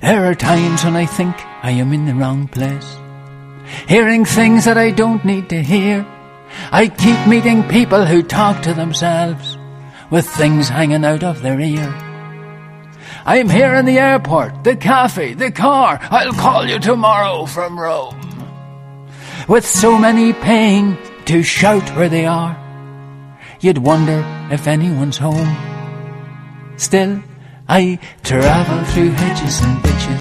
There are times when I think I am in the wrong place, hearing things that I don't need to hear. I keep meeting people who talk to themselves with things hanging out of their ear. I'm here in the airport, the cafe, the car. I'll call you tomorrow from Rome. With so many paying to shout where they are, you'd wonder if anyone's home. Still, I travel through hedges and ditches,